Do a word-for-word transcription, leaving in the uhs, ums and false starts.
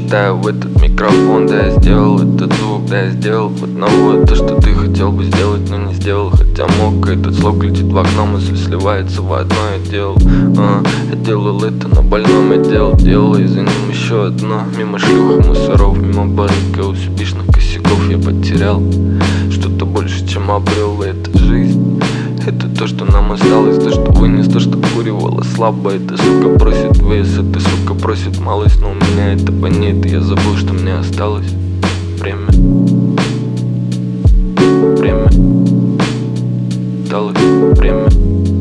Да, я в этот микрофон, да, я сделал этот звук, да, я сделал одного то, что ты хотел бы сделать, но не сделал. Хотя мог, этот слог летит в окно, мысль сливается в одно. Я делал, а, я делал это на больном, я делал, делал, и за ним еще одно. Мимо шлюх, мусоров, мимо барыка, усебишных косяков я потерял что-то больше, чем обрел, и это жизнь. Это то, что нам осталось, то, что вынес, то, что куривало слабо. Это, сука, просит вес, это, сука, просит малость. Но у меня этого нет, и я забыл, что мне осталось. Время. Время. Осталось время.